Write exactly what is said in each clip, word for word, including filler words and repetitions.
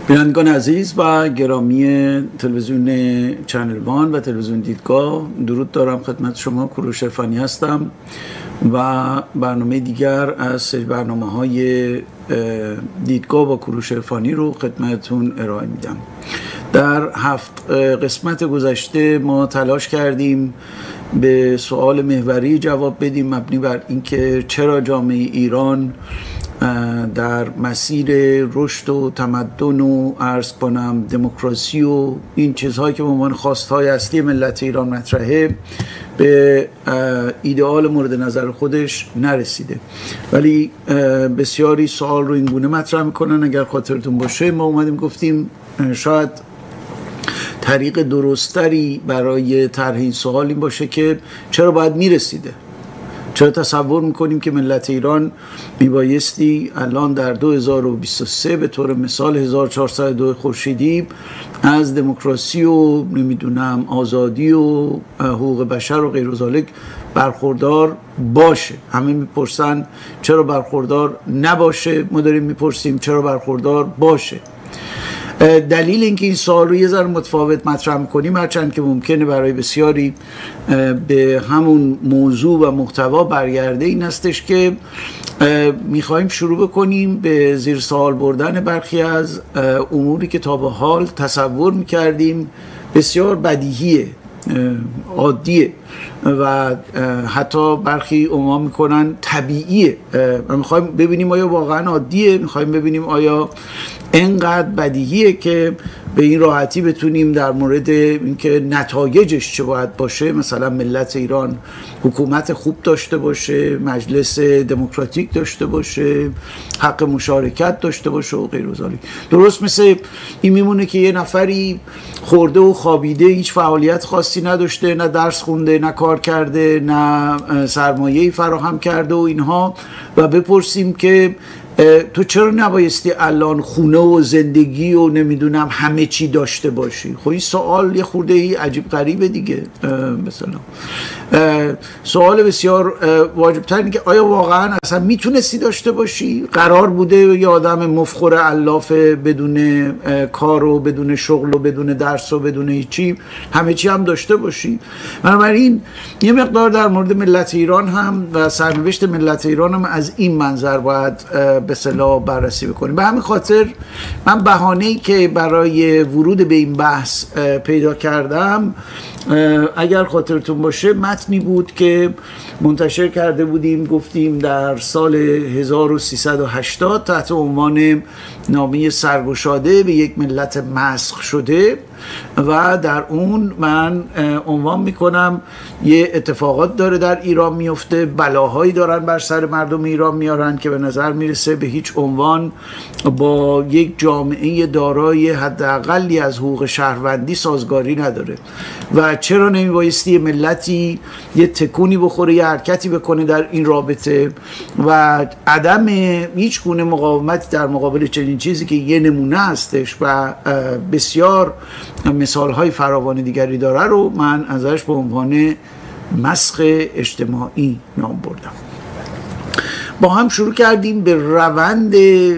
بینندگان عزیز و گرامی تلویزیون چنل وان و تلویزیون دیدگاه، درود دارم خدمت شما. کوروش عرفانی هستم و برنامه دیگر از سری برنامه های دیدگاه با کوروش عرفانی رو خدمتتون ارائه میدم. در هفت قسمت گذشته ما تلاش کردیم به سوال محوری جواب بدیم، مبنی بر اینکه چرا جامعه ایران در مسیر رشد و تمدن و عرض کنم دموکراسی و این چیزهایی که به عنوان خواستهای اصلی ملت ایران مطرحه به ایدئال مورد نظر خودش نرسیده. ولی بسیاری سوال رو این گونه مطرح میکنن. اگر خاطرتون باشه ما اومدیم گفتیم شاید طریق درستری برای طرح این سوال این باشه که چرا باید میرسیده، چرا تصور میکنیم که ملت ایران میبایستی الان در دو هزار و بیست و سه به طور مثال هزار و چهارصد و دو خورشیدی از دموکراسی و نمیدونم آزادی و حقوق بشر و غیر ذالک برخوردار باشه. همه میپرسن چرا برخوردار نباشه، ما داریم میپرسیم چرا برخوردار باشه. دلیل اینکه این سوال رو یه ذره متفاوت مطرح می‌کنیم، هرچند که ممکنه برای بسیاری به همون موضوع و محتوا برگرده، این هستش که می‌خوایم شروع بکنیم به زیر سوال بردن برخی از اموری که تا به حال تصور می‌کردیم بسیار بدیهیه، عادیه و حتی برخی عنوان میکنن طبیعیه. میخوایم ببینیم آیا واقعا عادیه، میخوایم ببینیم آیا اینقدر بدیهیه که به این راحتی بتونیم در مورد اینکه نتایجش چه باید باشه، مثلا ملت ایران حکومت خوب داشته باشه، مجلس دموکراتیک داشته باشه، حق مشارکت داشته باشه و غیر ذالک. درست مثل این میمونه که یه نفری خورده و خوابیده، هیچ فعالیت خاصی نداشته، نه درس خونده، نه کار کرده، نه سرمایه‌ای فراهم کرده و اینها، و بپرسیم که تو چرا نبایستی الان خونه و زندگی و نمیدونم همه چی داشته باشی؟ خب این سوال یه خورده ای عجیب غریبه دیگه. مثلا سوال بسیار واجب تر اینه که آیا واقعا اصلا میتونستی داشته باشی؟ قرار بوده یه آدم مفخور علاف بدون کار و بدون شغل و بدون درس و بدون هیچی همه چی هم داشته باشی؟ بنابراین یه مقدار در مورد ملت ایران هم و سرنوشت ملت ایران هم از این منظر باید به اصطلاح بررسی بکنیم. به همین خاطر من بهانه‌ای که برای ورود به این بحث پیدا کردم، اگر خاطرتون باشه، متنی بود که منتشر کرده بودیم، گفتیم در سال هزار و سیصد و هشتاد تحت عنوان نامه سرگشاده به یک ملت مسخ شده، و در اون من عنوان میکنم یه اتفاقات داره در ایران میفته، بلاهایی دارن بر سر مردم ایران میارن که به نظر میرسه به هیچ عنوان با یک جامعه دارای حداقلی از حقوق شهروندی سازگاری نداره، و چرا نمیبایستی ملتی یه تکونی بخوره، یه حرکتی بکنه در این رابطه، و عدم هیچ گونه مقاومت در مقابل چنین چیزی که یه نمونه هستش و بسیار مثالهای فراوان دیگری داره رو من ازش به عنوان مسخ اجتماعی نام بردم. با هم شروع کردیم به روند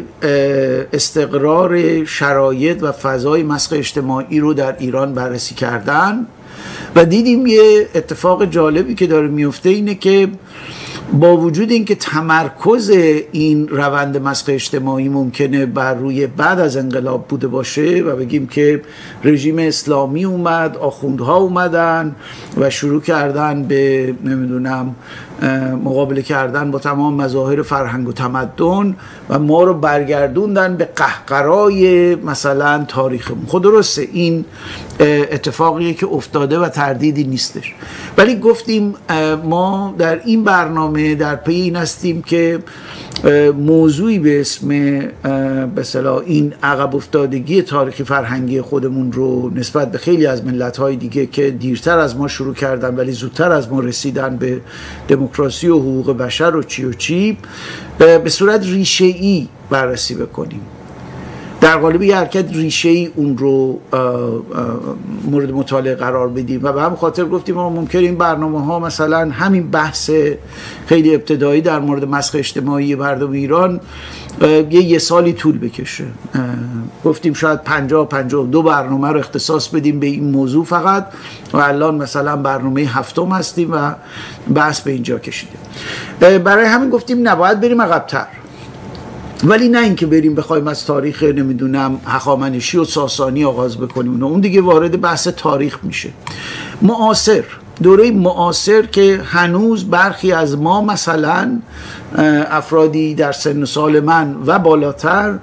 استقرار شرایط و فضای مسخ اجتماعی رو در ایران بررسی کردن و دیدیم یه اتفاق جالبی که داره میفته اینه که با وجود اینکه تمرکز این روند مسخ اجتماعی ممکنه بر روی بعد از انقلاب بوده باشه و بگیم که رژیم اسلامی اومد، آخوندها اومدن و شروع کردن به نمیدونم مقابله کردن با تمام مظاهر فرهنگ و تمدن و ما رو برگردوندن به قهقرای مثلا تاریخمون. خود درسته این اتفاقیه که افتاده و تردیدی نیستش، ولی گفتیم ما در این برنامه در پی این هستیم که موضوعی به اسم به اصطلاح این عقب افتادگی تاریخی فرهنگی خودمون رو نسبت به خیلی از ملت‌های دیگه که دیرتر از ما شروع کردن ولی زودتر از ما رسیدن به دموکراسی و حقوق بشر و چی و چی به صورت ریشه‌ای بررسی بکنیم. در قالب یه حرکت ریشه‌ای اون رو مورد مطالعه قرار بدیم و به همین خاطر گفتیم ما ممکنه این برنامه‌ها مثلا همین بحث خیلی ابتدایی در مورد مسخ اجتماعی مردم ایران یه یه سالی طول بکشه. گفتیم شاید پنجاه پنجاه و دو برنامه رو اختصاص بدیم به این موضوع فقط و الان مثلا برنامه هفتم هستیم و بحث به اینجا کشیدیم. برای همین گفتیم نباید بریم عقب‌تر، ولی نه اینکه بریم بخوایم از تاریخ نمیدونم هخامنشی و ساسانی آغاز بکنیم، اون دیگه وارد بحث تاریخ میشه. معاصر، دوره معاصر که هنوز برخی از ما مثلا افرادی در سن و سال من و بالاتر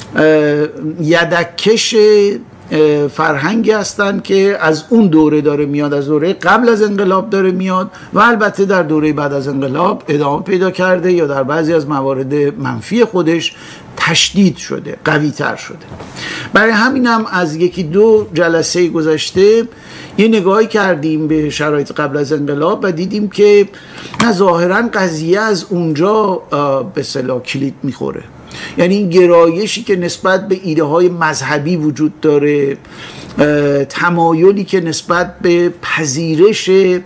یدککش فرهنگی هستن که از اون دوره داره میاد، از دوره قبل از انقلاب داره میاد و البته در دوره بعد از انقلاب ادامه پیدا کرده یا در بعضی از موارد منفی خودش تشدید شده، قوی تر شده. برای همینم از یکی دو جلسه گذشته یه نگاهی کردیم به شرایط قبل از انقلاب و دیدیم که ظاهراً قضیه از اونجا به اصطلاح کلید میخوره. یعنی این گرایشی که نسبت به ایده های مذهبی وجود داره، تمایلی که نسبت به پذیرش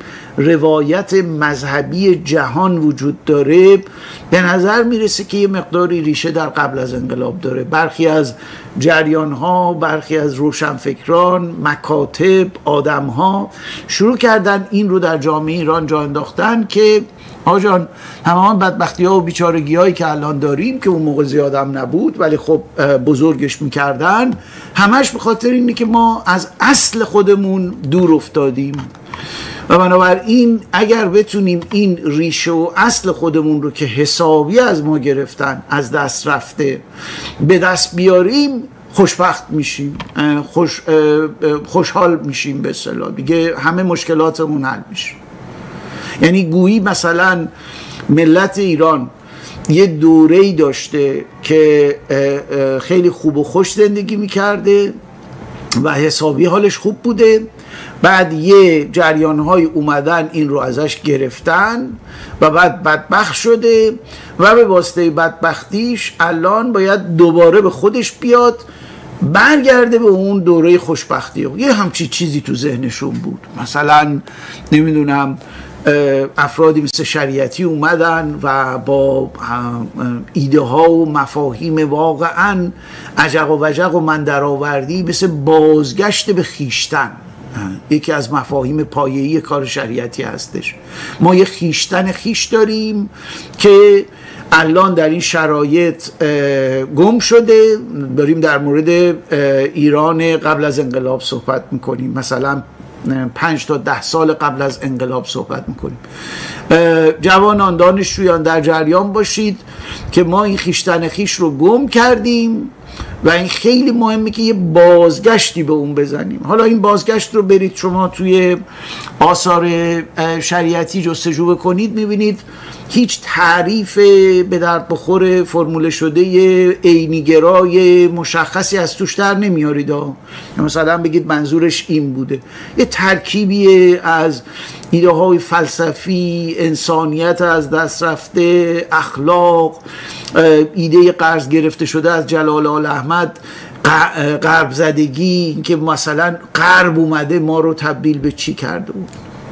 روایت مذهبی جهان وجود داره، به نظر میرسه که یه مقداری ریشه در قبل از انقلاب داره. برخی از جریان ها، برخی از روشنفکران، مکاتب، آدم ها شروع کردن این رو در جامعه ایران جا انداختن که آجان تمام بدبختی ها و بیچارگی هایی که الان داریم که اون موقع زیادم نبود ولی خب بزرگش میکردن، همش به خاطر اینه که ما از اصل خودمون دور افتادیم و بنابراین اگر بتونیم این ریشه و اصل خودمون رو که حسابی از ما گرفتن، از دست رفته، به دست بیاریم، خوشبخت میشیم، خوش خوشحال میشیم، به اصطلاح دیگه همه مشکلاتمون حل میشه. یعنی گویی مثلا ملت ایران یه دوره‌ای داشته که خیلی خوب و خوش زندگی میکرده و حسابی حالش خوب بوده، بعد یه جریان‌های اومدن این رو ازش گرفتن و بعد بدبخت شده و به واسطه بدبختیش الان باید دوباره به خودش بیاد، برگرده به اون دوره خوشبختی. یه همچی چیزی تو ذهنشون بود. مثلا نمیدونم افرادی مثل شریعتی اومدن و با ایده ها و مفاهیم واقعا عجق و وجق و مندرآوردی مثل بازگشت به خیشتن، یکی از مفاهیم پایه‌ای کار شریعتی هستش. ما یه خیشتن خیش داریم که الان در این شرایط گم شده. داریم در مورد ایران قبل از انقلاب صحبت میکنیم، مثلا پنج تا ده سال قبل از انقلاب صحبت میکنیم. جوانان، دانشجویان در جریان باشید که ما این خیشتن خیش رو گم کردیم و این خیلی مهمه که یه بازگشتی به اون بزنیم. حالا این بازگشت رو برید شما توی آثار شریعتی جستجو بکنید، میبینید هیچ تعریف به درد بخور فرموله شده عینی‌گرای مشخصی از توش در نمیارید. مثلا بگید منظورش این بوده. یه ترکیبی از ایده های فلسفی، انسانیت از دست رفته، اخلاق، ایده قرض گرفته شده از جلال آل احمد، غرب زدگی، که مثلا غرب اومده ما رو تبدیل به چی کرده بود.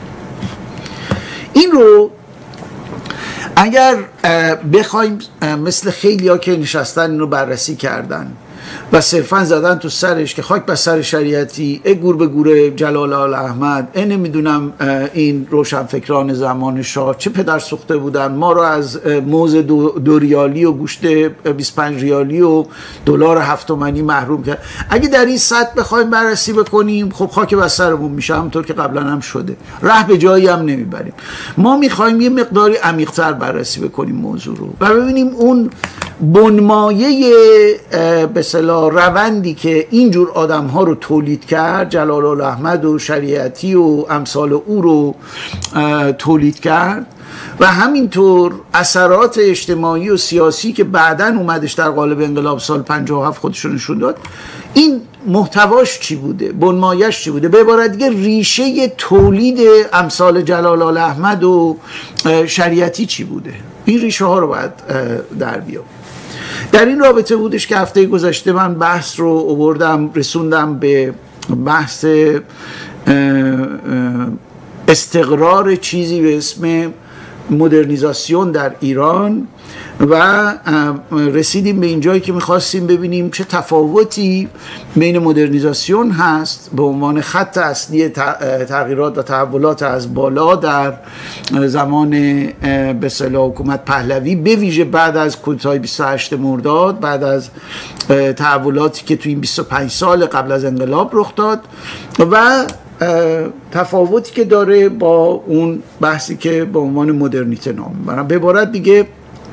این رو اگر بخوایم مثل خیلی ها که نشستن این رو بررسی کردن و صرفا زدن تو سرش که خاک بر سر شریعتی، ای گور به گور جلال آل احمد، ای نمیدونم این روشنفکران زمان شاه چه پدر سوخته بودن، ما رو از موز دو, دو ریالی و گوشت بیست و پنج ریالی و دلار هفت تومانی محروم کرد. اگه در این سطح بخوایم بررسی بکنیم، خب خاک بر سرمون میشه، همونطور که قبلا هم شده، راه به جایی هم نمیبریم. ما میخوایم یه مقداری عمیق‌تر بررسی بکنیم موضوع رو و ببینیم اون بنمایه به اصطلاح روندی که اینجور آدم ها رو تولید کرد، جلال آل احمد و شریعتی و امثال او رو تولید کرد و همینطور اثرات اجتماعی و سیاسی که بعداً اومدش در قالب انقلاب سال پنجاه و هفت خودشون نشون داد، این محتواش چی بوده، بنمایش چی بوده، به عبارت دیگه ریشه تولید امثال جلال آل احمد و شریعتی چی بوده. این ریشه ها رو باید در بیام. در این رابطه بودش که هفته گذشته من بحث رو آوردم، رسوندم به بحث استقرار چیزی به اسم مدرنیزاسیون در ایران و رسیدیم به اینجایی که میخواستیم ببینیم چه تفاوتی بین مدرنیزاسیون هست به عنوان خط اصلی تغییرات و تحولات از بالا در زمان به اصطلاح حکومت پهلوی، به ویژه بعد از کودتای بیست و هشتم مرداد، بعد از تحولاتی که تو این بیست و پنج سال قبل از انقلاب رخ داد و تفاوتی که داره با اون بحثی که به عنوان مدرنیته نام میبرن. به عبارت دیگه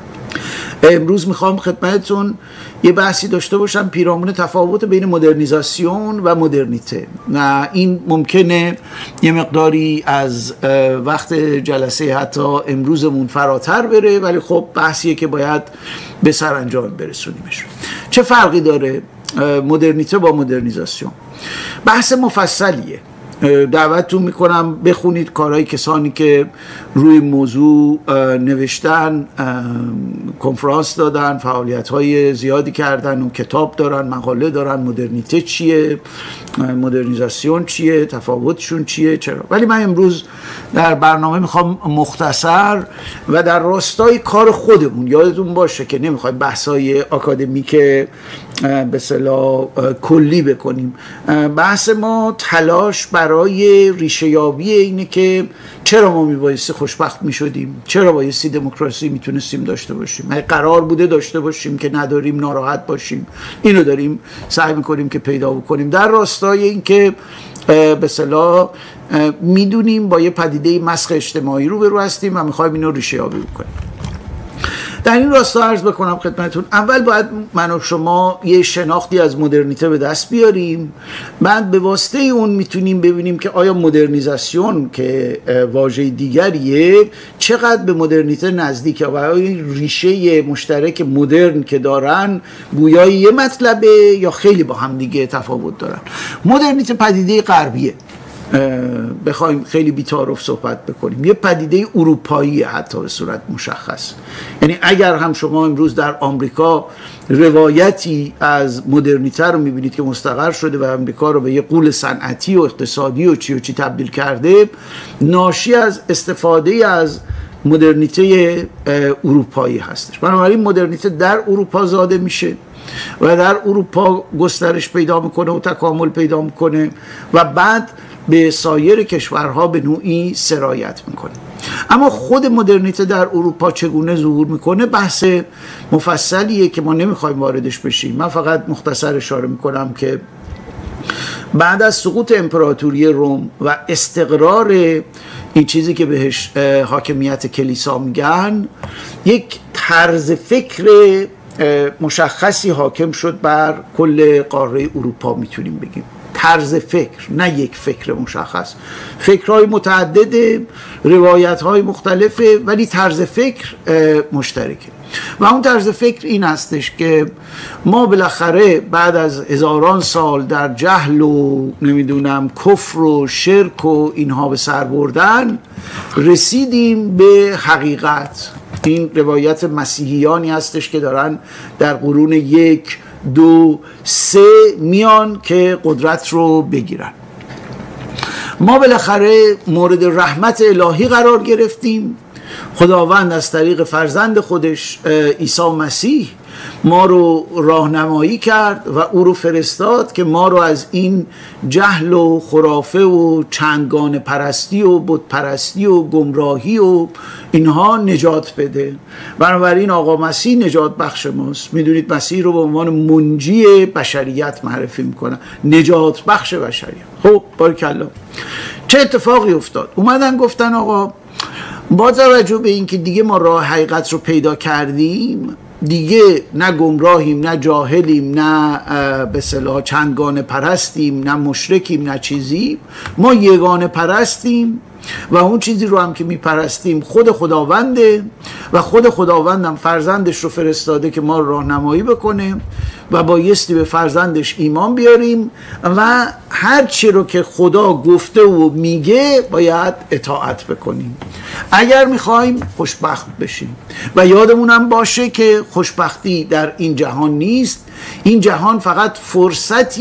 امروز میخوام خدمتتون یه بحثی داشته باشم پیرامون تفاوت بین مدرنیزاسیون و مدرنیته. و این ممکنه یه مقداری از وقت جلسه حتی امروزمون فراتر بره، ولی خب بحثیه که باید به سرانجام برسونیمش. چه فرقی داره مدرنیته با مدرنیزاسیون؟ بحث مفصلیه، دعوتتون میکنم بخونید کارهای کسانی که روی موضوع نوشتن، کنفرانس دادن، فعالیت‌های زیادی کردن و کتاب دارن، مقاله دارن. مدرنیته چیه؟ مدرنیزاسیون چیه؟ تفاوتشون چیه؟ چرا؟ ولی من امروز در برنامه میخوام مختصر و در راستای کار خودمون، یادتون باشه که نمیخوایم بحث‌های آکادمیک به اصطلاح کلی بکنیم. بحث ما تلاش برای ریشه یابی اینه که چرا ما میبایستی خوشبخت میشدیم، چرا بایستی دموکراسی میتونستیم داشته باشیم، اگه قرار بوده داشته باشیم که نداریم ناراحت باشیم. اینو داریم سعی میکنیم که پیدا بکنیم در راستای این که به اصطلاح میدونیم با یه پدیده مسخ اجتماعی رو برو هستیم و میخوایم اینو ریشه یابی بکنیم. در این راستا عرض بکنم خدمتتون، اول باید من و شما یه شناختی از مدرنیته به دست بیاریم، بعد به واسطه اون میتونیم ببینیم که آیا مدرنیزاسیون که واژه دیگریه چقدر به مدرنیته نزدیکه و آیا ریشه مشترک مدرن که دارن گویا یه مطلبه یا خیلی با هم دیگه تفاوت دارن. مدرنیته پدیده غربیه، بخوایم خیلی بی‌تعارف صحبت بکنیم، یه پدیده اروپایی حتی به صورت مشخص. یعنی اگر هم شما امروز در آمریکا روایتی از مدرنیته رو میبینید که مستقر شده و آمریکا رو به یه غول صنعتی و اقتصادی و چی و چی تبدیل کرده، ناشی از استفاده از مدرنیته اروپایی هستش. بنابراین مدرنیته در اروپا زاده میشه و در اروپا گسترش پیدا میکنه و تکامل پیدا میکنه و بعد به سایر کشورها به نوعی سرایت میکنه. اما خود مدرنیته در اروپا چگونه ظهور میکنه بحث مفصلیه که ما نمیخوایم واردش بشیم. من فقط مختصر اشاره میکنم که بعد از سقوط امپراتوری روم و استقرار این چیزی که بهش حاکمیت کلیسا میگن، یک طرز فکر مشخصی حاکم شد بر کل قاره اروپا. میتونیم بگیم طرز فکر، نه یک فکر مشخص، فکرهای متعدده، روایتهای مختلفه، ولی طرز فکر مشترکه. و اون طرز فکر این هستش که ما بالاخره بعد از هزاران سال در جهل و نمیدونم کفر و شرک و اینها به سر بردن رسیدیم به حقیقت. این روایت مسیحیانی هستش که دارن در قرون یک دو سه میان که قدرت رو بگیرن. ما بالاخره مورد رحمت الهی قرار گرفتیم. خداوند از طریق فرزند خودش عیسی مسیح ما رو راهنمایی کرد و او رو فرستاد که ما رو از این جهل و خرافه و چندگانه پرستی و بت پرستی و گمراهی و اینها نجات بده. بنابراین آقا مسیح نجات بخش ماست. میدونید مسیح رو به عنوان منجی بشریت معرفی میکنن، نجات بخش بشریت. خب بارکالله. چه اتفاقی افتاد؟ اومدن گفتن آقا با توجه به این که دیگه ما راه حقیقت رو پیدا کردیم، دیگه نه گمراهیم، نه جاهلیم، نه به اصطلاح چندگانه پرستیم، نه مشرکیم، نه چیزی، ما یگانه پرستیم و اون چیزی رو هم که می پرستیم خود خداونده و خود خداوندم فرزندش رو فرستاده که ما راهنمایی بکنه و بایستی به فرزندش ایمان بیاریم و هر چی رو که خدا گفته و میگه باید اطاعت بکنیم اگر میخوایم خوشبخت بشیم. و یادمونم باشه که خوشبختی در این جهان نیست. این جهان فقط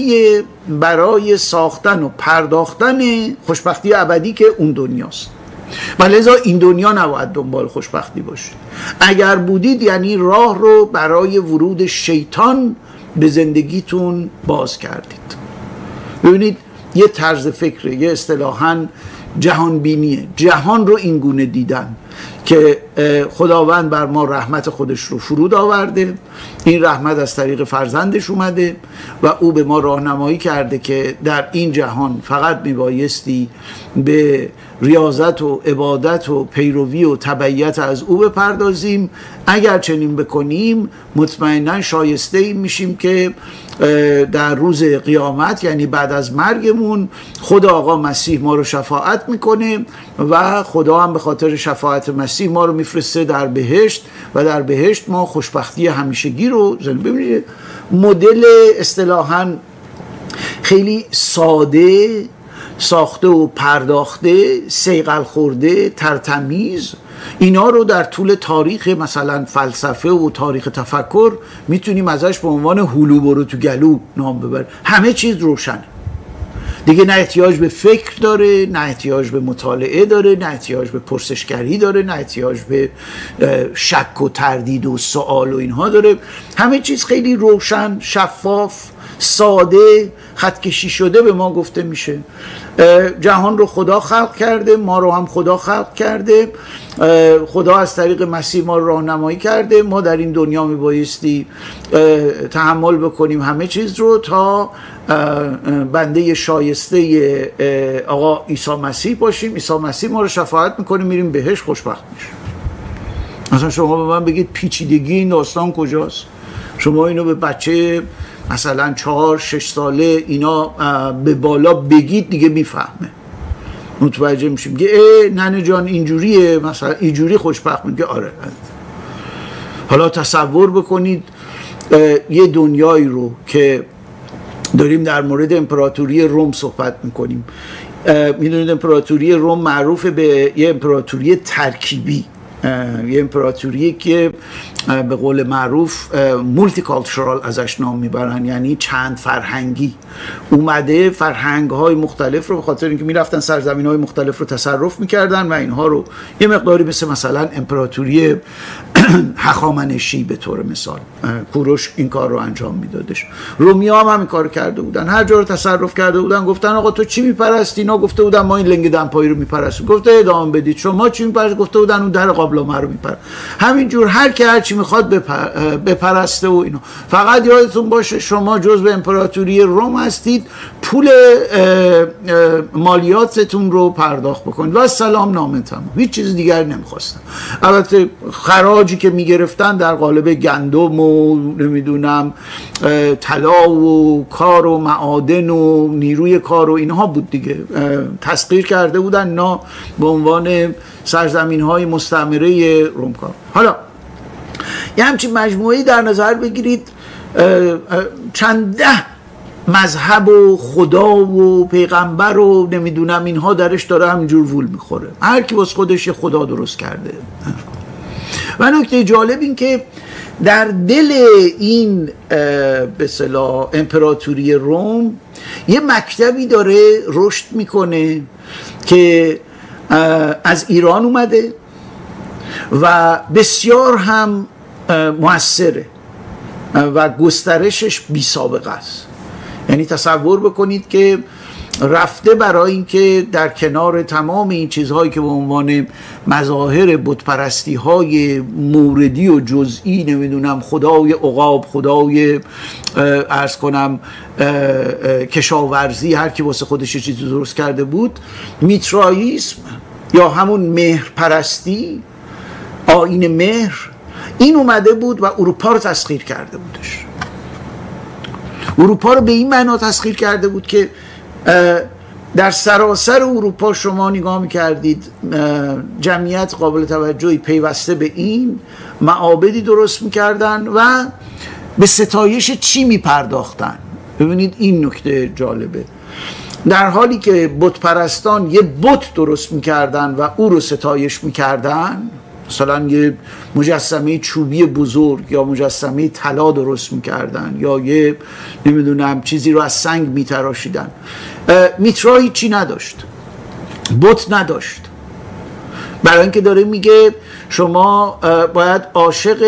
فرصتیه برای ساختن و پرداختن خوشبختی ابدی که اون دنیاست. و لذا این دنیا نباید دنبال خوشبختی باشید. اگر بودید یعنی راه رو برای ورود شیطان به زندگیتون باز کردید. ببینید یه طرز فکره، یه اصطلاحاً جهان بینیه، جهان رو این گونه دیدن که خداوند بر ما رحمت خودش رو فرود آورده، این رحمت از طریق فرزندش اومده و او به ما راهنمایی کرده که در این جهان فقط میبایستی به ریاضت و عبادت و پیروی و تبعیت از او بپردازیم. اگر چنین بکنیم مطمئنا شایسته این میشیم که در روز قیامت یعنی بعد از مرگمون خدا آقا مسیح ما رو شفاعت میکنه و خدا هم به خاطر شفاعت مسیح ما رو میفرسته در بهشت و در بهشت ما خوشبختی همیشگی رو زندگی. ببینید مدل اصطلاحاً خیلی ساده ساخته و پرداخته، صیقل خورده، ترتمیز، اینا رو در طول تاریخ مثلا فلسفه و تاریخ تفکر میتونیم ازش به عنوان هلو برو تو گلو نام ببریم. همه چیز روشنه دیگه، نه احتیاج به فکر داره، نه احتیاج به مطالعه داره، نه احتیاج به پرسشگری داره، نه احتیاج به شک و تردید و سوال و اینها داره. همه چیز خیلی روشن، شفاف، ساده، خط کشی شده به ما گفته میشه. جهان رو خدا خلق کرده، ما رو هم خدا خلق کرده، خدا از طریق مسیح ما رو راهنمایی کرده. ما در این دنیا میبایستی تحمل بکنیم همه چیز رو تا بنده شایسته آقا عیسی مسیح باشیم. عیسی مسیح ما رو شفاعت میکنه، میریم بهش، خوشبخت میشیم. مثلا شما به من بگید پیچیدگی این داستان کجاست؟ شما اینو به بچه مثلا چهار شش ساله اینا به بالا بگید دیگه میفهمه، متوجه میشیم که ای ننه جان اینجوریه، مثلا اینجوری خوشبخت میگه. آره حالا تصور بکنید یه دنیایی رو که داریم در مورد امپراتوری روم صحبت میکنیم. میدونید امپراتوری روم معروف به یه امپراتوری ترکیبی، یه امپراتوری که به قول معروف مولتی کالچورال ازش نام میبرن، یعنی چند فرهنگی. اومده فرهنگ های مختلف رو به خاطر اینکه میرفتن سرزمین های مختلف رو تصرف میکردن و اینها رو یه مقداری مثل مثلا امپراتوری هخامنشی به طور مثال، کوروش این کار رو انجام میدادش. رومیا هم همین کار کرده بودن، هر جا رو تصرف کرده بودن. گفتن آقا تو چی میپرستی؟ اینا گفته بودن ما این لنگ دمپایی رو میپرستیم. گفته ادامه بدید. شما چی میپرستید؟ گفته بودن اون در قابلمه رو میپرست. همینجور هر کی هر چی میخواد بپر... بپرسته و اینا. فقط یادتون باشه شما جزء امپراتوری روم هستید، پول مالیاتتون رو پرداخت بکنید و سلام نامه تمام. هیچ چیز دیگر نمیخواستن. البته خراجی که میگرفتن در قالب گندم و نمیدونم طلا و کار و معادن و نیروی کار و اینها بود دیگه. تسخیر کرده بودن اینا به عنوان سرزمین های مستعمره رومکار. حالا یه همچین مجموعه‌ای در نظر بگیرید، چند ده مذهب و خدا و پیغمبر و نمیدونم اینها درش داره همینجور وول میخوره. هر کی واسه خودش یه خدا درست کرده. و نکته جالب این که در دل این به اصطلاح امپراتوری روم یه مکتبی داره رشد میکنه که از ایران اومده و بسیار هم موثره و گسترشش بی سابقه است. یعنی تصور بکنید که رفته برای اینکه در کنار تمام این چیزهایی که به عنوان مظاهر بتپرستی های موردی و جزئی، نمیدونم خدای عقاب، خدای عرض کنم کشاورزی، هر کی واسه خودش چیزی درست کرده بود، میترائیسم یا همون مهر پرستی، آیین مهر، این اومده بود و اروپا رو تسخیر کرده بودش. اروپا رو به این معنا تسخیر کرده بود که در سراسر اروپا شما نگاه میکردید جمعیت قابل توجهی پیوسته به این معابدی درست میکردن و به ستایش چی میپرداختن. ببینید این نکته جالبه. در حالی که بت پرستان یه بت درست میکردن و او رو ستایش میکردن، مثلا یه مجسمه چوبی بزرگ یا مجسمه طلا درست میکردن یا یه نمیدونم چیزی رو از سنگ میتراشیدن، میترا هیچی نداشت، بت نداشت. برای اینکه داره میگه شما باید عاشق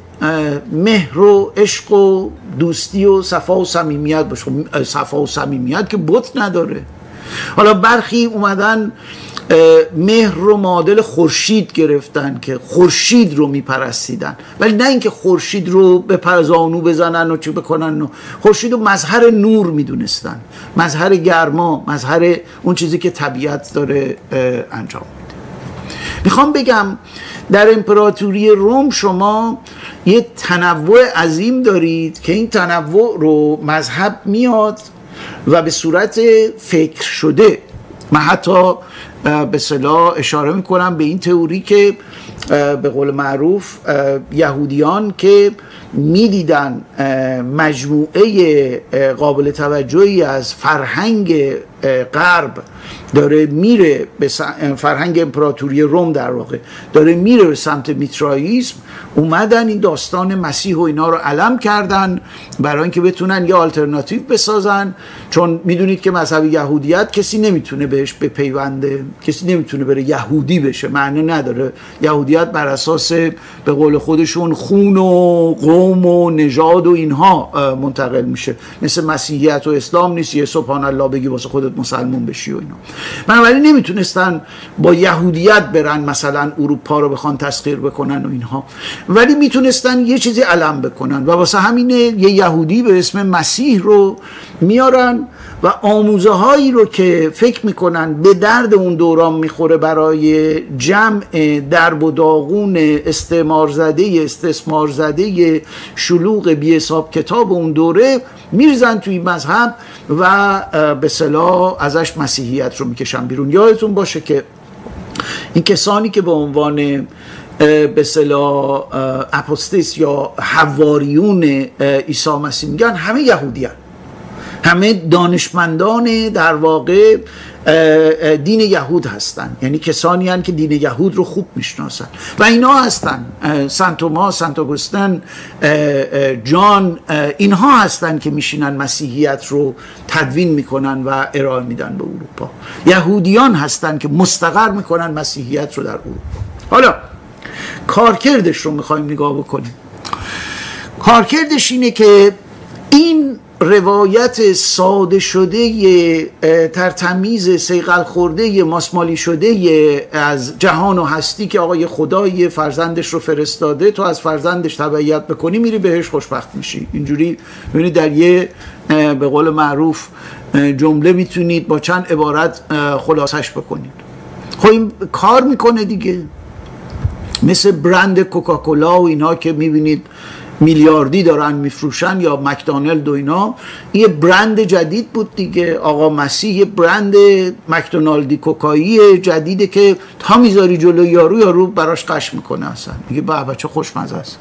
مهر و عشق و دوستی و صفا و صمیمیت باشه. صفا و صمیمیت که بت نداره. حالا برخی اومدن مهر رو معادل خورشید گرفتن که خورشید رو میپرستیدن، ولی نه اینکه خورشید رو به پرزانو بزنن و چی بکنن. خورشید رو مظهر نور میدونستن، مظهر گرما، مظهر اون چیزی که طبیعت داره انجام میده. میخوام بگم در امپراتوری روم شما یه تنوع عظیم دارید که این تنوع رو مذهب میاد و به صورت فکر شده. من حتی به اصطلاح اشاره میکنم به این تئوری که به قول معروف یهودیان که میدیدن مجموعه قابل توجهی از فرهنگ غرب داره میره به فرهنگ امپراتوری روم، در واقع داره میره به سمت میترائیسم، اومدن این داستان مسیح و اینا رو علم کردن برای اینکه بتونن یه آلترناتیو بسازن. چون میدونید که مذهب یهودیت کسی نمیتونه بهش بپیونده، کسی نمیتونه بره یهودی بشه، معنی نداره. یهودیت بر اساس به قول خودشون خون و قوم و نژاد و اینها منتقل میشه، مثل مسیحیت و اسلام نیست یه سبحان الله بگی واسه خودت مسلمان بشی و اینا. بنابراین نمیتونستن با یهودیت برن مثلا اروپا رو بخوان تسخیر بکنن و اینها، ولی میتونستن یه چیزی علم بکنن و واسه همینه یه یهودی به اسم مسیح رو میارن و آموزه هایی رو که فکر میکنن به درد اون دوران میخوره برای جمع درب و داغون استعمار زده استثمار زده شلوغ بی حساب کتاب اون دوره میرزن توی مذهب و به اصطلاح ازش مسیحیت رو میکشن بیرون. یادتون باشه که این کسانی که به عنوان به اصطلاح اپوستیس یا حواریون عیسی مسیح میگن همه یهودیان، همه دانشمندان در واقع دین یهود هستن، یعنی کسانی هستن که دین یهود رو خوب میشناسن و اینا هستن سنت توماس، سنت آگوستین، جان، اینها هستن که میشینن مسیحیت رو تدوین میکنن و ارائه میدن به اروپا. یهودیان هستن که مستقر میکنن مسیحیت رو در اروپا. حالا کارکردش رو میخوایم نگاه بکنیم. کارکردش اینه که این روایت ساده شده ترتمیز صیقل خورده ماسمالی شده از جهان و هستی که آقای خدای فرزندش رو فرستاده، تو از فرزندش تبعیت بکنی میری بهش خوشبخت میشی. اینجوری ببینید در یه به قول معروف جمله میتونید با چند عبارت خلاصش بکنید. خب این کار میکنه دیگه، مثل برند کوکاکولا و اینا که میبینید میلیاردی دارن میفروشن یا مکدونالد و اینا، یه برند جدید بود دیگه. آقا مسیح یه برند مکدونالدی کوکایی جدیده که تا میذاری جلو یارو یارو براش قش میکنه، اصلا میگه به بچه خوشمزه است.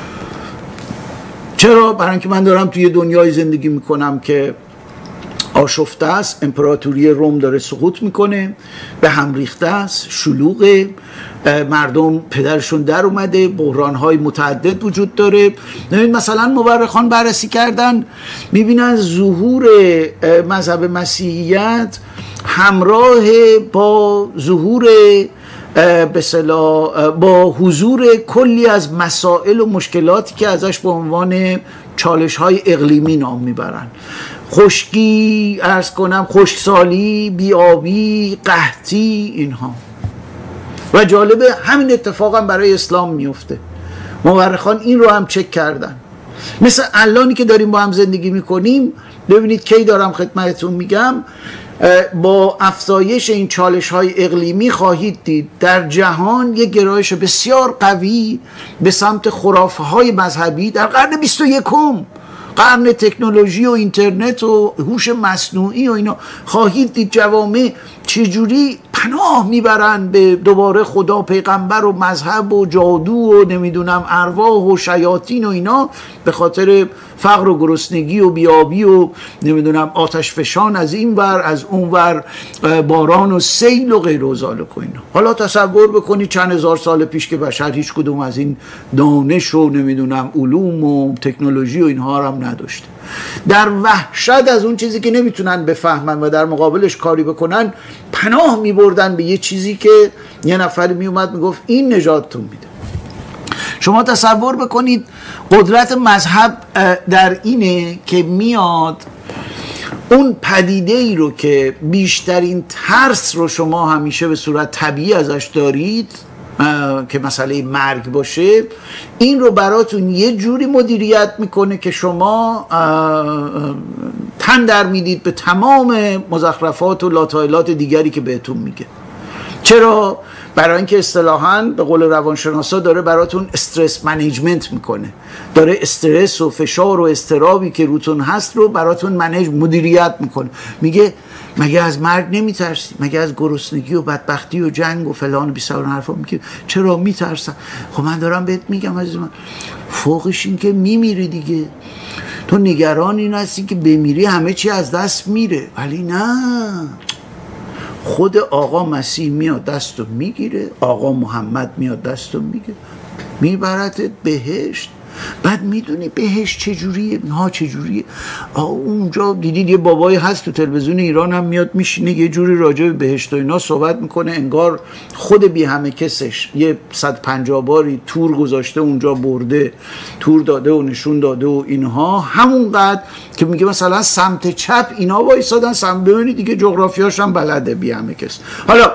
چرا؟ برای اینکه من دارم توی دنیای زندگی میکنم که آشفته است، امپراتوری روم داره سقوط میکنه، به هم ریخته است، شلوغه، مردم پدرشون در اومده، بحران‌های متعدد وجود داره. مثلا مورخان بررسی کردن میبینن ظهور مذهب مسیحیت همراه با ظهور به اصطلاح با حضور کلی از مسائل و مشکلاتی که ازش به عنوان چالش‌های اقلیمی نام میبرن. خشکی، عرض کنم خشکسالی، بیابی، قحطی، اینها. و جالبه همین اتفاق هم برای اسلام میفته. مورخان این رو هم چک کردن. مثل الانی که داریم با هم زندگی میکنیم، ببینید کی دارم خدمتتون میگم، با افزایش این چالش های اقلیمی خواهید دید در جهان یک گرایش بسیار قوی به سمت خرافه های مذهبی در قرن بیست و یکم، قرن تکنولوژی و اینترنت و هوش مصنوعی و اینا. خواهید دید جوامع چجوری پناه میبرن به دوباره خدا، پیغمبر و مذهب و جادو و نمیدونم ارواح و شیاطین و اینا، به خاطر فقر و گرسنگی و بیابی و نمیدونم آتش فشان از این ور از اون ور، باران و سیل و غیر و ذالک و اینا. حالا تصور بکنید چند هزار سال پیش که بشر هیچ کدوم از این دانش و نمیدونم علوم و تکنولوژی و اینها هم نداشته. در وحشت از اون چیزی که نمیتونن بفهمن و در مقابلش کاری بکنن پناه میبردن به یه چیزی که یه نفر میومد میگفت این نجاتتون میده. شما تصور بکنید قدرت مذهب در اینه که میاد اون پدیده ای رو که بیشترین ترس رو شما همیشه به صورت طبیعی ازش دارید که مسئله مرگ باشه، این رو براتون یه جوری مدیریت میکنه که شما تن در میدید به تمام مزخرفات و لاطایلات دیگری که بهتون میگه. چرا؟ برای اینکه اصطلاحاً به قول روانشناسا داره براتون استرس منیجمنت میکنه، داره استرس و فشار و اضطرابی که روتون هست رو براتون منیج مدیریت میکنه. میگه مگه از مرگ نمیترسی؟ مگه از گرسنگی و بدبختی و جنگ و فلان و بیسار حرفا میگه چرا میترسم؟ خب من دارم بهت میگم عزیز من، فوقش این که میمیری دیگه. تو نگران این هستی که بمیری همه چی از دست میره، ولی نه، خود آقا مسیح میاد دستو میگیره، آقا محمد میاد دستو میگیره میبرتت بهشت. بعد میدونی بهشت چجوریه؟ ها چجوریه؟ اونجا دیدید یه بابایی هست تو تلویزیون ایران هم میاد میشینه یه جوری راجع به بهشت و اینا صحبت میکنه، انگار خود بی همه کسش یه صد و پنجاه باری تور گذاشته اونجا، برده تور داده و نشون داده و اینها، همونقدر که میگه مثلا سمت چپ اینا وایسادن، سمت ببینید دیگه جغرافیاش هم بلده بی همه کس. حالا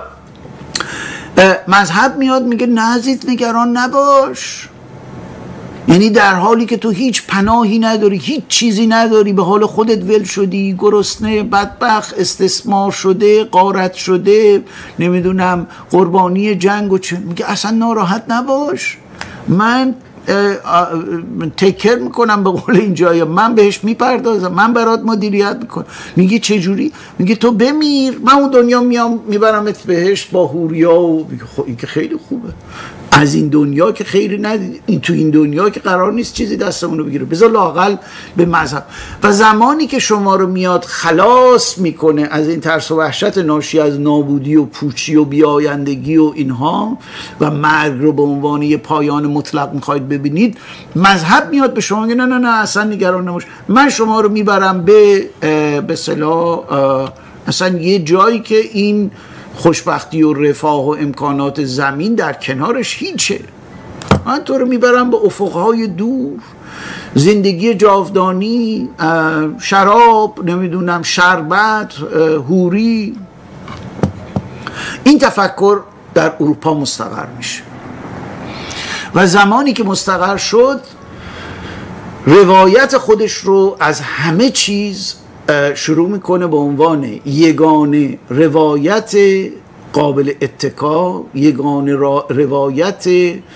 مذهب میاد میگه نه عزیز نگران نباش، یعنی در حالی که تو هیچ پناهی نداری، هیچ چیزی نداری، به حال خودت ول شدی، گرسنه، بدبخت، استثمار شده، غارت شده، نمیدونم قربانی جنگ و چه، میگه اصلا ناراحت نباش، من تکر میکنم به قول اینجا، من بهش میپردازم، من برات مدیریت میکنم. میگه چجوری؟ میگه تو بمیر، من اون دنیا میام میبرمت بهشت با حوریا و میگه خب این که خیلی خوبه، از این دنیا که خیری ندید، این تو این دنیا که قرار نیست چیزی دستمون رو بگیره، بذار لااقل به مذهب. و زمانی که شما رو میاد خلاص میکنه از این ترس و وحشت ناشی از نابودی و پوچی و بیایندگی و اینها و مرگ رو به عنوان یه پایان مطلق میخواید ببینید، مذهب میاد به شما میگه نه نه نه اصلا نگران نباش، من شما رو میبرم به به اصطلاح اصلا یه جایی که این خوشبختی و رفاه و امکانات زمین در کنارش هیچه، من تو رو میبرم به افقهای دور، زندگی جاودانی، شراب، نمیدونم شربت، حوری. این تفکر در اروپا مستقر میشه و زمانی که مستقر شد روایت خودش رو از همه چیز شروع میکنه به عنوان یگانه روایت قابل اتکا، یگانه روایت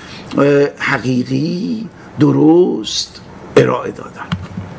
حقیقی درست ارائه دادن.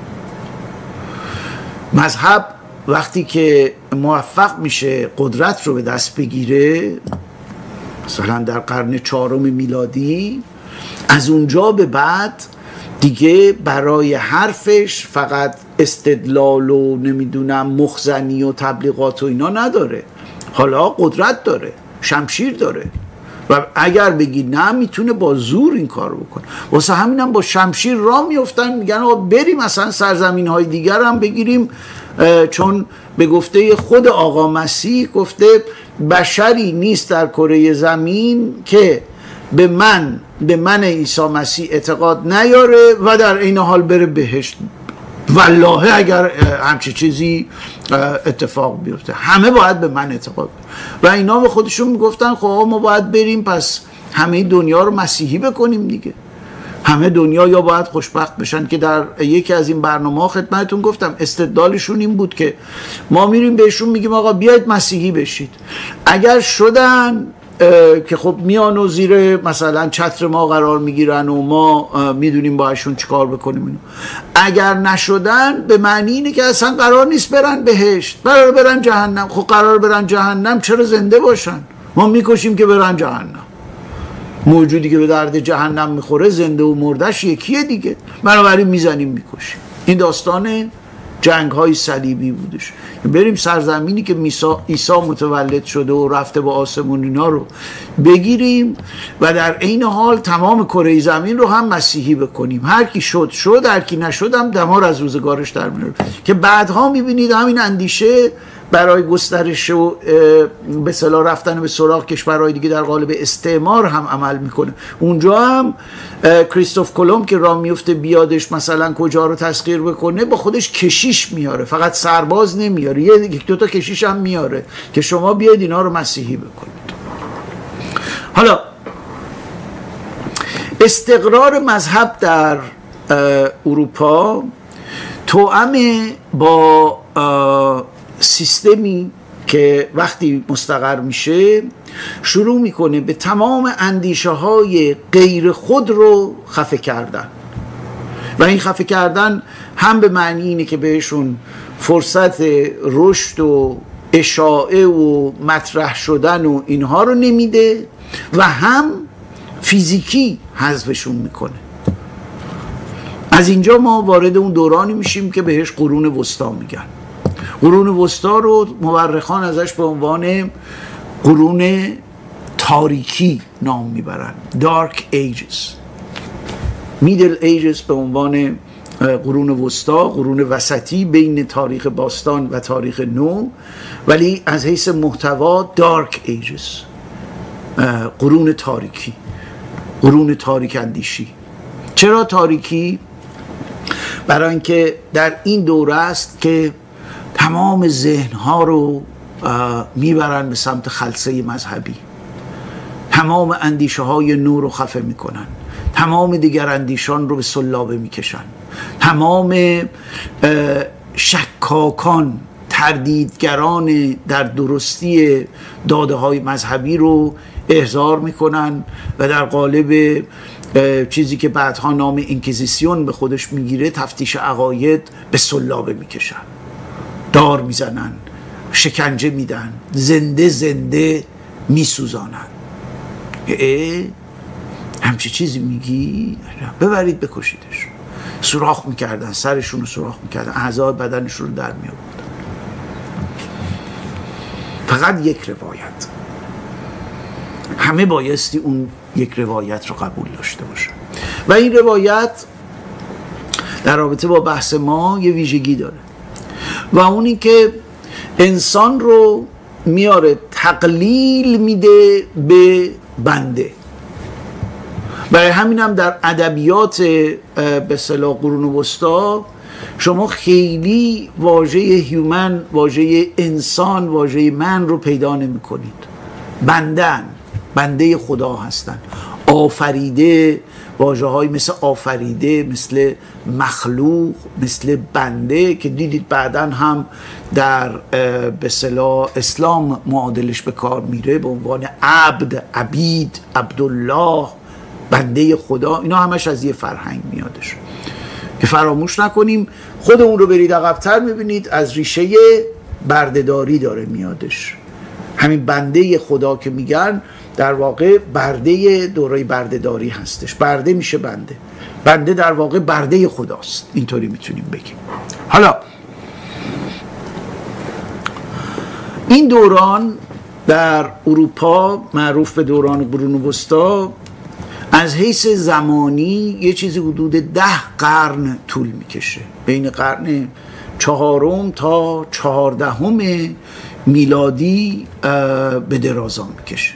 مذهب وقتی که موفق میشه قدرت رو به دست بگیره، مثلا در قرن چهارم میلادی، از اونجا به بعد دیگه برای حرفش فقط استدلال و نمیدونم مخزنی و تبلیغات و اینا نداره، حالا قدرت داره، شمشیر داره و اگر بگی نه میتونه با زور این کار بکنه. واسه همینم با شمشیر راه میافتن، میگن آقا بریم مثلا سرزمین های دیگر هم بگیریم، چون به گفته خود آقا مسیح گفته بشری نیست در کره زمین که به من به من عیسی مسیح اعتقاد نیاره و در این حال بره بهشت. والله اگر همچی چیزی اتفاق بیفته همه باید به من اعتقاد و اینا به خودشون میگفتن خب ما باید بریم پس همه دنیا رو مسیحی بکنیم دیگه، همه دنیا یا باید خوشبخت بشن. که در یکی از این برنامه خدمتتون گفتم استدلالشون این بود که ما میریم بهشون میگیم آقا بیاید مسیحی بشید، اگر شدن که خب میان و زیر مثلا چتر ما قرار میگیرن و ما میدونیم باهاشون چیکار بکنیم اینو. اگر نشدن به معنی اینه که اصلا قرار نیست برن بهشت، قرار برن جهنم. خب قرار برن جهنم چرا زنده باشن؟ ما میکشیم که برن جهنم. موجودی که به درد جهنم میخوره زنده و مردش یکیه دیگه، بنابراین میزنیم میکشیم. این داستان جنگ های صلیبی بودش. بریم سرزمینی که عیسی متولد شده و رفته با آسمون اینا رو بگیریم و در عین حال تمام کره زمین رو هم مسیحی بکنیم. هر کی شد شد، هر کی نشد هم دمار از روزگارش در میاره. که بعدها میبینید همین اندیشه برای گسترش و به اصطلاح رفتن به سراغ کشورهای دیگه در قالب استعمار هم عمل میکنه. اونجا هم کریستوف کلمب که راه میفته بیادش مثلا کجا رو تسخیر بکنه، با خودش کشیش میاره، فقط سرباز نمیاره، یک دو تا کشیش هم میاره که شما بیاید اینا رو مسیحی بکنید. حالا استقرار مذهب در اروپا توأم با سیستمی که وقتی مستقر میشه شروع میکنه به تمام اندیشه های غیر خود رو خفه کردن. و این خفه کردن هم به معنی اینه که بهشون فرصت رشد و اشاعه و مطرح شدن و اینها رو نمیده و هم فیزیکی حذفشون میکنه. از اینجا ما وارد اون دورانی میشیم که بهش قرون وسطا میگن. قرون وسطا رو مورخان ازش به عنوان قرون تاریکی نام میبرن، Dark Ages. Middle Ages به عنوان قرون وسطا، قرون وسطی بین تاریخ باستان و تاریخ نو، ولی از حیث محتوا Dark Ages، قرون تاریکی، قرون تاریک اندیشی. چرا تاریکی؟ برای اینکه در این دوره است که تمام ذهنها رو میبرن به سمت خلسه مذهبی، تمام اندیشه های نو رو خفه میکنن، تمام دیگر اندیشان رو به سلابه میکشن، تمام شکاکان، تردیدگران در درستی داده های مذهبی رو احضار میکنن و در قالب چیزی که بعدها نام انکیزیسیون به خودش میگیره، تفتیش عقاید، به سلابه میکشن، دار میزنن، شکنجه میدن، زنده زنده میسوزانن. اه همچی چیزی میگی؟ ببرید بکشیدش. سوراخ میکردن، سرشون رو سوراخ میکردن، اعضای بدنشون رو در میآوردن. فقط یک روایت، همه بایستی اون یک روایت رو قبول داشته باشه و این روایت در رابطه با بحث ما یه ویژگی داره و اونی که انسان رو میاره تقلیل میده به بنده. برای همین هم در ادبیات به اصطلاح قرون وسطا شما خیلی واژه هیومن، واژه انسان، واژه من رو پیدا نمی کنید. بندن، بنده خدا هستن. آفریده، واژه های مثل آفریده، مثل مخلوق، مثل بنده که دیدید بعداً هم در به اصطلاح اسلام معادلش به کار میره به عنوان عبد، عبید، عبدالله، بنده خدا. اینا همش از یه فرهنگ میادش که فراموش نکنیم. خود اون رو برید عقب‌تر میبینید از ریشه بردهداری داره میادش. همین بنده خدا که میگن در واقع برده دوره بردهداری هستش. برده میشه بنده، بنده در واقع برده خداست، اینطوری میتونیم بگیم. حالا این دوران در اروپا معروف به دوران قرون وسطا از حیث زمانی یه چیزی حدود ده قرن طول میکشه، بین قرن چهارم تا چهاردهم میلادی به درازا میکشه،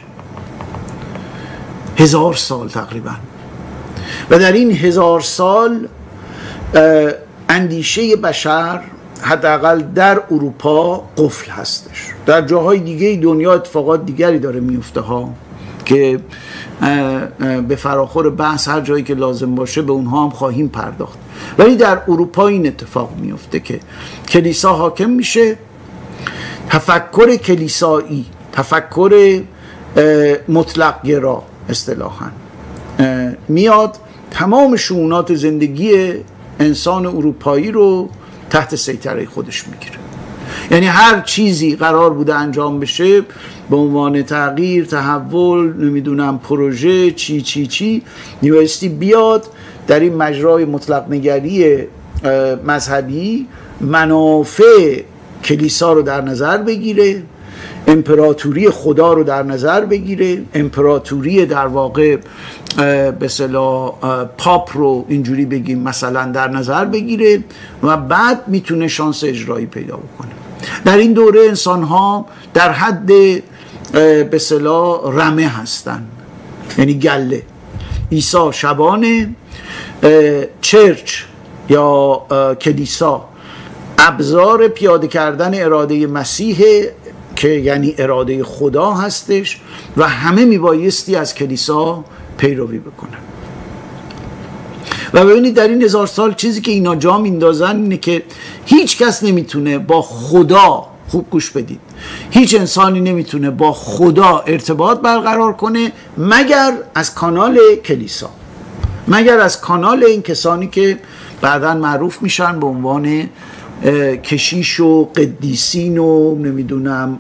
هزار سال تقریبا. و در این هزار سال اندیشه بشر حداقل در اروپا قفل هستش. در جاهای دیگه دنیا اتفاقات دیگری داره میفته ها که به فراخور بحث هر جایی که لازم باشه به اونها هم خواهیم پرداخت. ولی در اروپا این اتفاق میفته که کلیسا حاکم میشه، تفکر کلیسایی، تفکر مطلق گرا اصطلاحاً میاد، تمام شؤونات زندگی انسان اروپایی رو تحت سیطره خودش میگیره. یعنی هر چیزی قرار بوده انجام بشه به عنوان تغییر، تحول، نمیدونم پروژه چی چی چی، میبایستی بیاد در این مجرای مطلق نگری مذهبی منافع کلیسا رو در نظر بگیره، امپراتوری خدا رو در نظر بگیره، امپراتوری در واقع به اصطلاح پاپ رو اینجوری بگیم مثلا در نظر بگیره و بعد میتونه شانس اجرایی پیدا بکنه. در این دوره انسان ها در حد به اصطلاح رمه هستن، یعنی گله. عیسی شبانه، چرچ یا کلیسا ابزار پیاده کردن اراده مسیح که یعنی اراده خدا هستش و همه میبایستی از کلیسا پیروی بکنن. و ببینید در این هزار سال چیزی که اینا جا میندازن اینه که هیچ کس نمیتونه با خدا، خوب گوش بدید، هیچ انسانی نمیتونه با خدا ارتباط برقرار کنه مگر از کانال کلیسا، مگر از کانال این کسانی که بعداً معروف میشن به عنوان کشیش و قدیسین و نمیدونم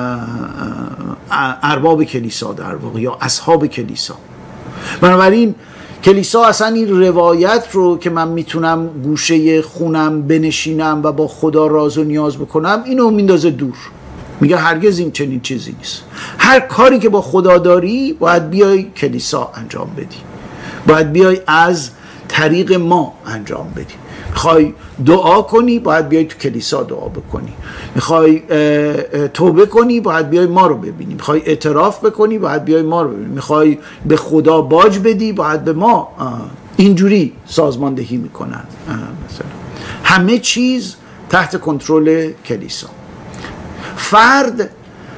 ارباب کلیسا در واقع یا اصحاب کلیسا. بنابراین کلیسا اصلا این روایت رو که من میتونم گوشه خونم بنشینم و با خدا راز و نیاز بکنم اینو میندازه دور، میگه هرگز این چنین چیزی نیست. هر کاری که با خدا داری باید بیای کلیسا انجام بدی، باید بیای از طریق ما انجام بدی. میخوای دعا کنی باید بیای تو کلیسا دعا بکنی، میخوای توبه کنی باید بیای ما رو ببینی، میخوای اعتراف بکنی باید بیای ما رو ببینی، میخوای به خدا باج بدی باید به ما. اینجوری سازماندهی میکنن مثلا همه چیز تحت کنترل کلیسا. فرد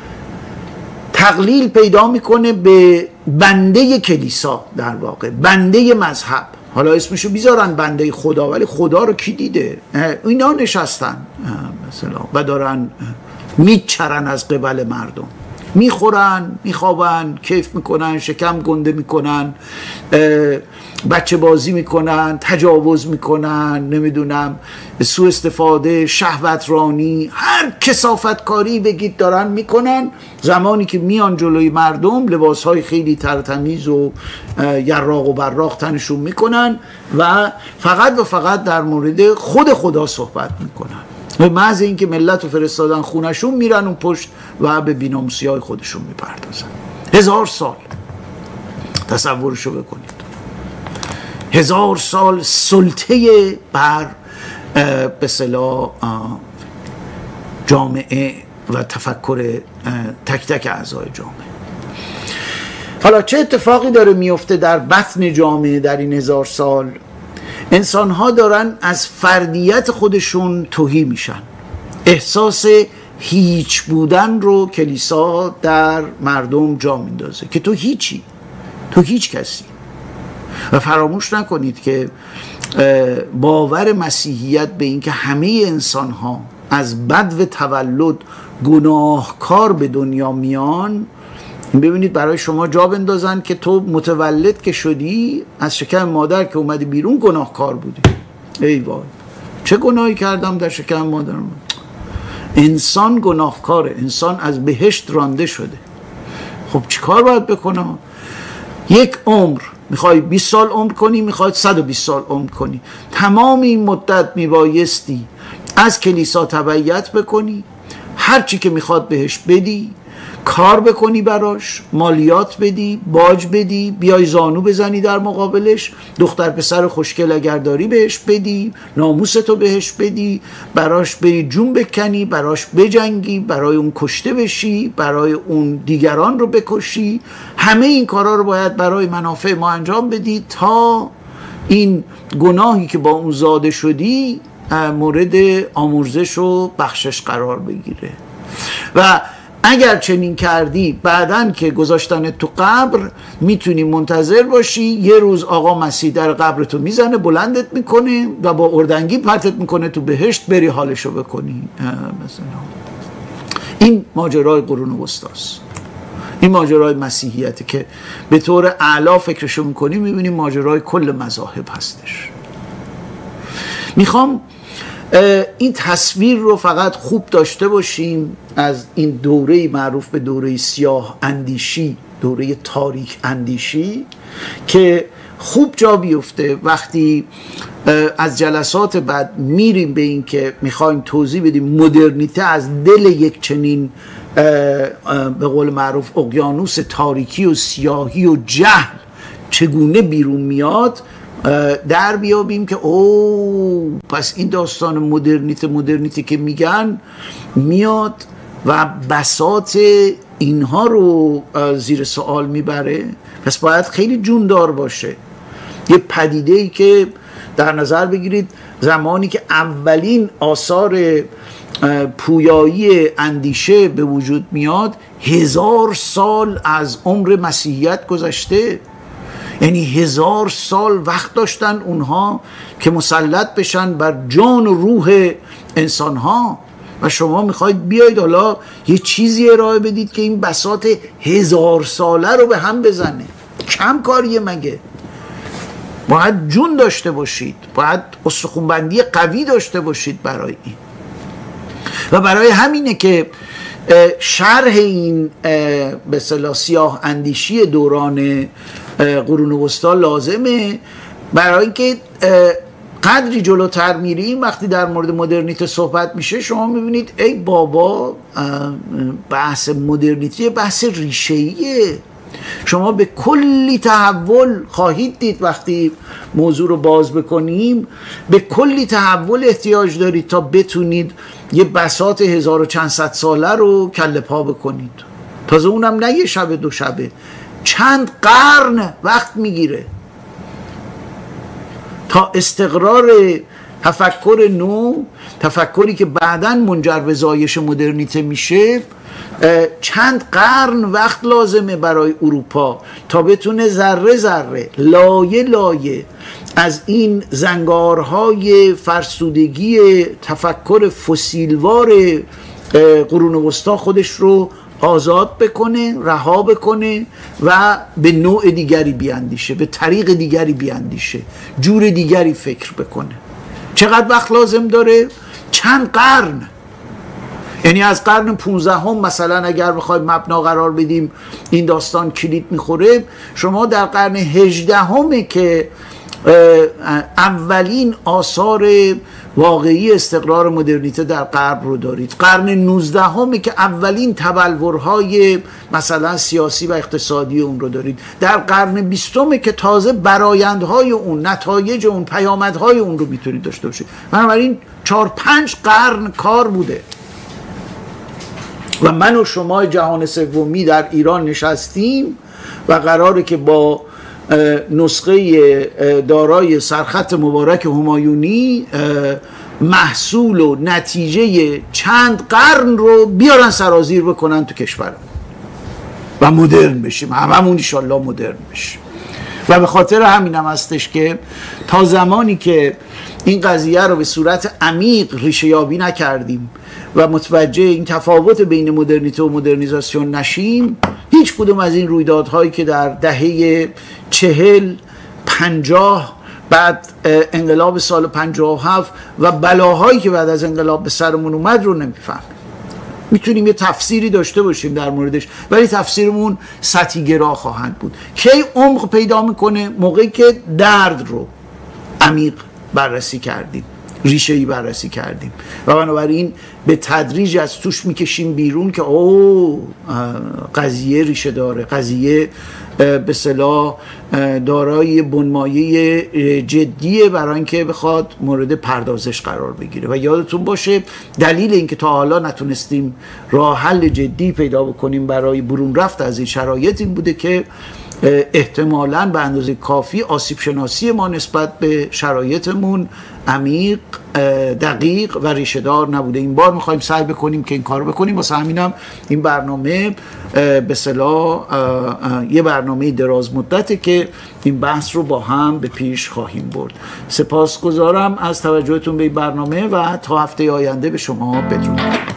تقلیل پیدا میکنه به بنده کلیسا، در واقع بنده مذهب. حالا اسمشو بیزارن بنده خدا، ولی خدا رو کی دیده؟ اینا نشستن مثلا و دارن میچرن از قبل مردم، میخورن، میخوابن، کیف میکنن، شکم گنده میکنن، بچه بازی میکنن، تجاوز میکنن، نمیدونم سوء استفاده، شهوت رانی، هر کثافت کاری بگید دارن میکنن. زمانی که میان جلوی مردم لباسهای خیلی ترتمیز و یراق و براق تنشون میکنن و فقط و فقط در مورد خود خدا صحبت میکنن، به محض اینکه ملت رو فرستادن خونشون میرن اون پشت و به بی‌ناموسی های خودشون میپردازن. هزار سال تصورشو بکنید، هزار سال سلطه بر به اصطلاح جامعه و تفکر تک تک اعضای جامعه. حالا چه اتفاقی داره میفته در بطن جامعه در این هزار سال؟ انسان ها دارن از فردیت خودشون تهی میشن. احساس هیچ بودن رو کلیسا در مردم جا میندازه که تو هیچی، تو هیچ کسی. و فراموش نکنید که باور مسیحیت به این که همه انسان ها از بدو تولد گناهکار به دنیا میان، ببینید برای شما جا بندازن که تو متولد که شدی از شکم مادر که اومدی بیرون گناهکار بودی. ای وای چه گناهی کردم در شکم مادرم. انسان گناهکاره، انسان از بهشت رانده شده. خب چیکار باید بکنم؟ یک عمر میخوای بیست سال عمر کنی، میخوای صد و بیست سال عمر کنی، تمام این مدت میبایستی از کلیسا تبعیت بکنی، هر چی که میخواد بهش بدی، کار بکنی براش، مالیات بدی، باج بدی، بیای زانو بزنی در مقابلش، دختر پسر خوشگل اگر داری بهش بدی، ناموستو بهش بدی، براش بری جون بکنی، براش بجنگی، برای اون کشته بشی، برای اون دیگران رو بکشی. همه این کارا رو باید برای منافع ما انجام بدی تا این گناهی که با اون زاده شدی مورد آمرزش و بخشش قرار بگیره. و اگر چنین کردی بعدن که گذاشتن تو قبر میتونی منتظر باشی یه روز آقا مسیح در قبرتو میزنه، بلندت میکنه و با اردنگی پرتت میکنه تو بهشت، بری حالشو بکنی. مثلا این ماجرای قرون وسطاست، این ماجرای مسیحیته که به طور اعلی فکرشو میکنی میبینی ماجرای کل مذاهب هستش. میخوام این تصویر رو فقط خوب داشته باشیم از این دوره معروف به دوره سیاه اندیشی، دوره تاریک اندیشی، که خوب جا بیفته وقتی از جلسات بعد میریم به این که میخوایم توضیح بدیم مدرنیته از دل یک چنین به قول معروف اقیانوس تاریکی و سیاهی و جهل چگونه بیرون میاد، در بیابیم که او پس این داستان مدرنیته مدرنیته که میگن میاد و بساط اینها رو زیر سوال میبره. پس باید خیلی جوندار باشه. یه پدیده ای که در نظر بگیرید زمانی که اولین آثار پویایی اندیشه به وجود میاد هزار سال از عمر مسیحیت گذشته، یعنی هزار سال وقت داشتن اونها که مسلط بشن بر جان و روح انسانها و شما میخواید بیاید حالا یه چیزی ارائه بدید که این بساط هزار ساله رو به هم بزنه. کم کاریه مگه؟ باید جون داشته باشید، باید استخوان‌بندی قوی داشته باشید برای این. و برای همینه که شرح این به اصطلاح سیاه اندیشی دوران قرون وسطا لازمه، برای اینکه قدری جلوتر میریم وقتی در مورد مدرنیته صحبت میشه شما میبینید ای بابا بحث مدرنیته بحث ریشه‌ایه. شما به کلی تحول خواهید دید وقتی موضوع رو باز بکنیم، به کلی تحول احتیاج دارید تا بتونید یه بساط هزار و چند صد ساله رو کله پا بکنید. تازه اونم نه یه شب دو شبه، چند قرن وقت میگیره تا استقرار تفکر نو، تفکری که بعداً منجر به زایش مدرنیته میشه، چند قرن وقت لازمه برای اروپا تا بتونه ذره ذره لایه لایه از این زنگارهای فرسودگی تفکر فسیلوار قرون وسطا خودش رو آزاد بکنه، رها بکنه و به نوع دیگری بیاندیشه، به طریق دیگری بیاندیشه، جور دیگری فکر بکنه. چقدر وقت لازم داره؟ چند قرن. یعنی از قرن پونزدهم مثلا اگر بخواید مبنا قرار بدیم این داستان کلید میخوره، شما در قرن هجدهم که اولین آثار واقعی استقرار مدرنیته در غرب رو دارید. قرن نوزدهم که اولین تبلورهای مثلا سیاسی و اقتصادی اون رو دارید. در قرن بیستم که تازه برآیندهای اون، نتایج اون، پیامدهای اون رو میتونید داشته باشید. بنابراین چهار پنج قرن کار بوده و من و شما جهان سومی در ایران نشستیم و قراره که با نسخه دارای سرخط مبارک همایونی محصول و نتیجه چند قرن رو بیارن سرازیر بکنن تو کشورم و مدرن بشیم، هممون انشالله مدرن بشیم. و به خاطر همین هم هستش که تا زمانی که این قضیه رو به صورت عمیق ریشه یابی نکردیم و متوجه این تفاوت بین مدرنیته و مدرنیزاسیون نشیم، هیچ کدوم از این رویدادهایی که در دهه چهل، پنجاه، بعد انقلاب سال پنجاه و هفت و بلاهایی که بعد از انقلاب به سرمون اومد رو نمیفهمیم. میتونیم یه تفسیری داشته باشیم در موردش، ولی تفسیرمون سطحی گرا خواهند بود. کی عمق پیدا میکنه؟ موقعی که درد رو عمیق بررسی کردیم، ریشه‌ای بررسی کردیم و بنابراین به تدریج از توش میکشیم بیرون که او قضیه ریشه داره، قضیه به اصطلاح دارای بنمایه جدیه برای اینکه بخواد مورد پردازش قرار بگیره. و یادتون باشه دلیل اینکه تا حالا نتونستیم راه حل جدی پیدا بکنیم برای برون رفت از این شرایط این بوده که احتمالاً به اندازه کافی آسیب شناسی ما نسبت به شرایطمون عمیق، دقیق و ریشه‌دار نبوده. این بار می‌خوایم سعی بکنیم که این کارو بکنیم. واسه همینم این برنامه به اصطلاح یه برنامه دراز مدته که این بحث رو با هم به پیش خواهیم برد. سپاسگزارم از توجهتون به این برنامه و تا هفته آینده به شما بدرود.